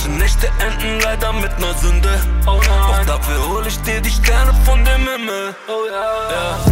Manche Nächte enden leider mit ner Sünde. Doch dafür hol ich dir die Sterne von dem Himmel. Ja.